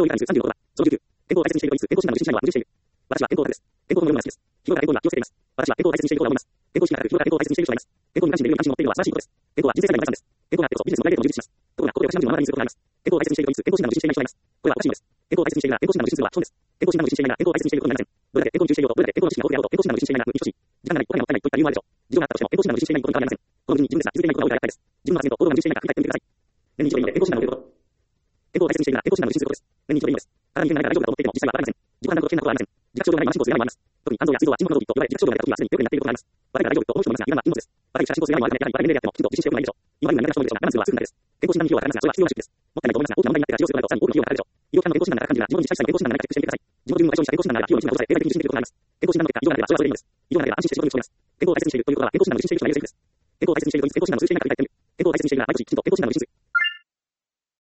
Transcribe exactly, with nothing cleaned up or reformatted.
行為からさんじゅうのことは、そのじゅうきゅう、健康を大切にしていると言いつつ、健康診断の実施者には矛盾している。私は健康オタクです。健康の読むのが好きです。日頃から健康には気をつけています。私は健康を大切にしていると思います。健康をしながら日頃から健康を大切にしている人がいます。健康に関心でいる関心を持っているのは素晴らしいことです。健康は人生最大の財産です。健康があってこそビジネスもプライベートも充実します。ところが、ここで私は何十も学びにすることがあります。健康を大切にしていると言いつつ、健康診断の実施していない人がいます。これはおかしいのです。健康を大切にしているなら健康診断の実施するは損です。健康診断の実施していないなら健康を大切にしていることになりません。どれだけ健康に注意していようと、どれだけ健康の知識が豊富であろうと、健康診断の実施していないなら無理等しい。時間がない、お金がもったいないといった理由もあるでしょう。事情があったとしても健康診断の実施していないことに変わりません。この無事に自分でさ、続けないことが多いからです。自分の発言と行動が矛盾していないか振り返ってみてください。年に一度でいいので健康診断を受けること。健康を大切にしているなら健康診断の実施することです。年に一度でいいのです。体に異変がないから大丈夫だと思っていても実際はわかりません。自己判断と危険なことはありません。自覚症状がないまま進行する病もあります。特に肝臓や膵臓は沈黙の動機と言われ自覚症状がない時はすでによくなっていることがあります。悪いから大丈夫と思う人もいますが、今は禁物です。悪いから進行する病もあるため、やはり悪い命令であってもきちんと実施しておくのがいいでしょう。今は今何が人のでしょうが、我慢するのはすぐになるです。健康診断に費用がかかりますが、それは必要な出費です。もったいないと思いますが、大きな問題になってから治療するとなるとさらに多くの費用がかかるでしょう。医療機関の健康診断がかかるなら自分の実際に健康診断がないかチェックしてみてください。自分の自分の対象にした健康診断なら費用の一部が抑え、例外的に実施できることがあります。健康診断の結果、異常がなければそれはそれでいいのです。異常がなければ安心して仕事に臨めます。健康を大切にしているということは、健康診断の実施している人がやるべきです。健康を大切にしていると言いつつ、健康診断の実施していないから振り返ってみる。健康を大切にしているなら毎年きちんと健康診断の実施する。